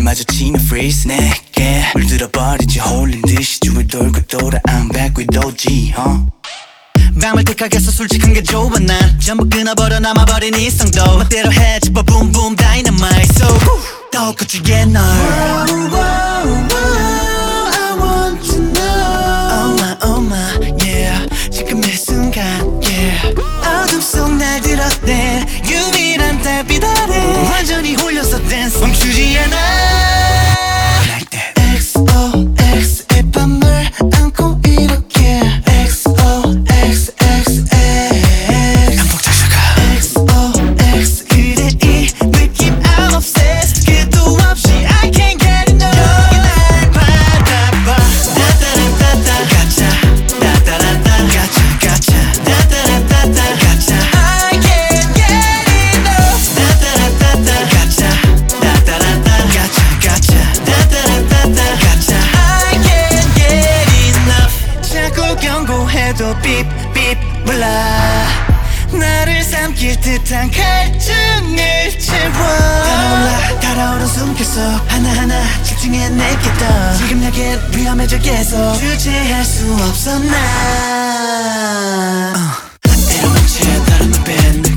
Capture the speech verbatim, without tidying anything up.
마주치면 freeze 내게 물들어버리지 홀린 듯이 주위를 돌고 돌아 I'm back with 오지 huh? 밤을 택하겠어 솔직한 게 좋아 난 전부 끊어버려 남아버린 이성도 멋대로 해 집어 boom boom dynamite so 더 커지게 널 wow, wow, wow, I want to know Oh my oh my yeah 지금 이 순간 yeah 어둠 속 날 들었대 유일한 달빛 아래 완전히 홀려서 dance 멈추지 않아 Like that 엑스 오 엑스의 밤을 안고 이렇게 엑스 오 엑스 엑스 엑스 반복 찾아가 엑스 오 엑스 그대 이 느낌 I'm obsessed 끝도 없이 I can't get enough 여기 날 바라봐 따따라따따 가자 따따라따 가자 가자 따따라따따 가자 I can't get enough 따따라따따 가자 따따라따 가자 가자 따따라따따 가자 I can't get enough 자꾸 경고해도 삐삐 몰라 나를 삼킬 듯한 갈증을 채워 달아올라 달아오른 숨결 속 하나하나 집중해 내게 더 지금 내겐 위험해져 계속 주체할 수 없어 난 때로 멈춰 바람만 뱉는